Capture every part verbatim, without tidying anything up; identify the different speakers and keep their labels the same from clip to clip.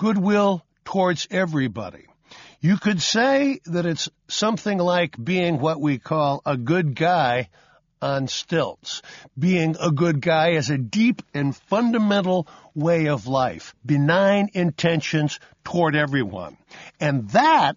Speaker 1: goodwill towards everybody. You could say that it's something like being what we call a good guy on stilts. Being a good guy is a deep and fundamental way of life, benign intentions toward everyone. And that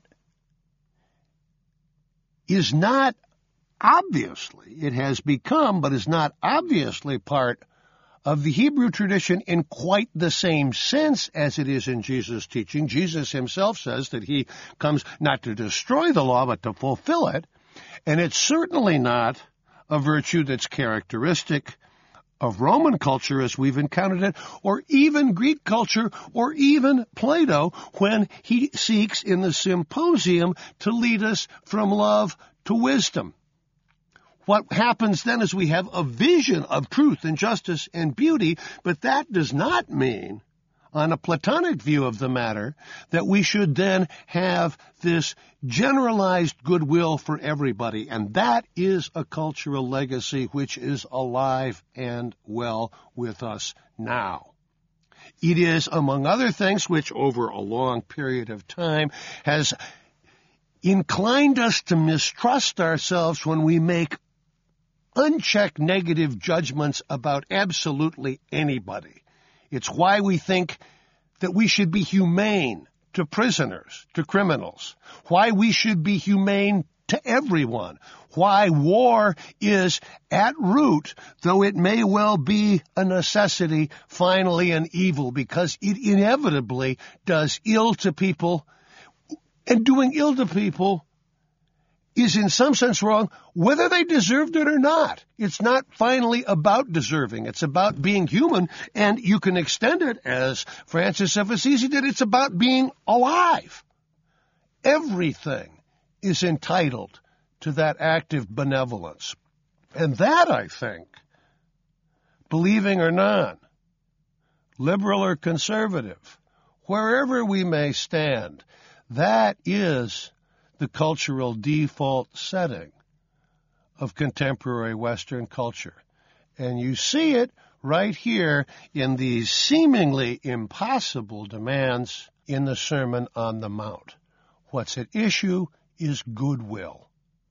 Speaker 1: is not obviously, it has become, but is not obviously part of the Hebrew tradition in quite the same sense as it is in Jesus' teaching. Jesus himself says that he comes not to destroy the law, but to fulfill it. And it's certainly not a virtue that's characteristic of Roman culture as we've encountered it, or even Greek culture, or even Plato when he seeks in the Symposium to lead us from love to wisdom. What happens then is we have a vision of truth and justice and beauty, but that does not mean, on a Platonic view of the matter, that we should then have this generalized goodwill for everybody. And that is a cultural legacy which is alive and well with us now. It is, among other things, which over a long period of time has inclined us to mistrust ourselves when we make unchecked negative judgments about absolutely anybody. It's why we think that we should be humane to prisoners, to criminals, why we should be humane to everyone, why war is at root, though it may well be a necessity, finally an evil, because it inevitably does ill to people, and doing ill to people is in some sense wrong, whether they deserved it or not. It's not finally about deserving. It's about being human, and you can extend it, as Francis of Assisi did, it's about being alive. Everything is entitled to that active benevolence. And that, I think, believing or not, liberal or conservative, wherever we may stand, that is the cultural default setting of contemporary Western culture. And you see it right here in these seemingly impossible demands in the Sermon on the Mount. What's at issue is goodwill.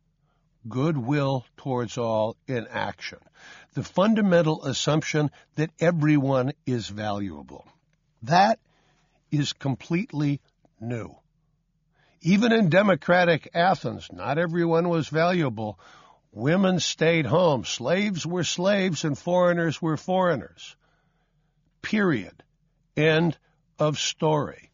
Speaker 1: Goodwill towards all in action. The fundamental assumption that everyone is valuable. That is completely new. Even in democratic Athens, not everyone was valuable. Women stayed home. Slaves were slaves and foreigners were foreigners. Period. End of story.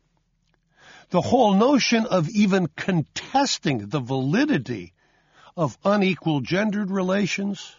Speaker 1: The whole notion of even contesting the validity of unequal gendered relations,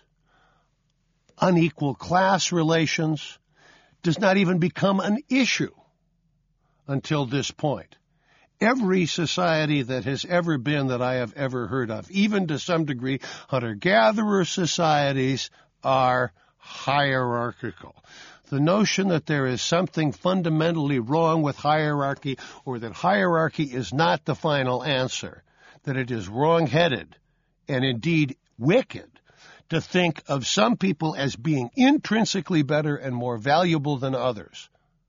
Speaker 1: unequal class relations, does not even become an issue until this point. Every society that has ever been that I have ever heard of, even to some degree, hunter-gatherer societies, are hierarchical. The notion that there is something fundamentally wrong with hierarchy, or that hierarchy is not the final answer, that it is wrong-headed and indeed wicked to think of some people as being intrinsically better and more valuable than others.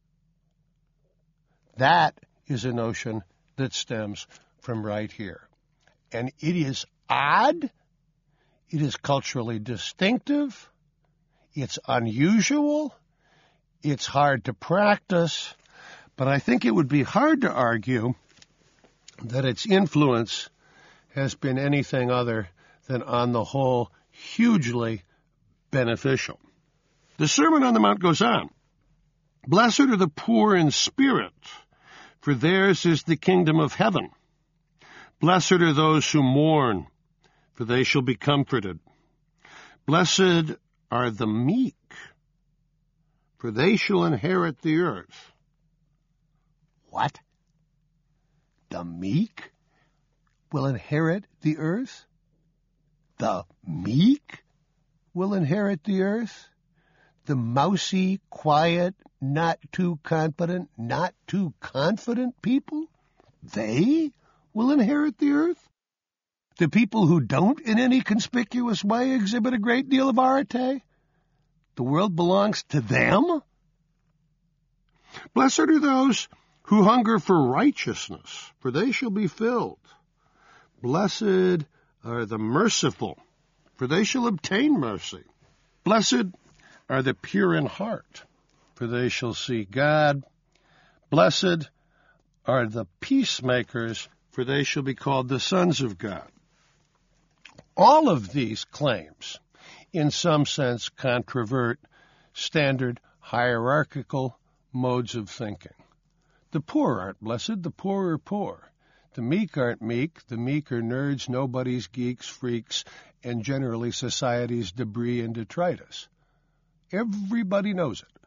Speaker 1: That is a notion that stems from right here. And it is odd, it is culturally distinctive, it's unusual, it's hard to practice, but I think it would be hard to argue that its influence has been anything other than, on the whole, hugely beneficial. The Sermon on the Mount goes on. Blessed are the poor in spirit, for theirs is the kingdom of heaven. Blessed are those who mourn, for they shall be comforted. Blessed are the meek, for they shall inherit the earth. What? The meek will inherit the earth? The meek will inherit the earth? The mousy, quiet, not too confident, not too confident people, they will inherit the earth? The people who don't in any conspicuous way exhibit a great deal of arete? The world belongs to them? Blessed are those who hunger for righteousness, for they shall be filled. Blessed are the merciful, for they shall obtain mercy. Blessed are the pure in heart, for they shall see God. Blessed are the peacemakers, for they shall be called the sons of God. All of these claims, in some sense, controvert standard hierarchical modes of thinking. The poor aren't blessed, the poor are poor. The meek aren't meek, the meek are nerds, nobodies, geeks, freaks, and generally society's debris and detritus. Everybody knows it.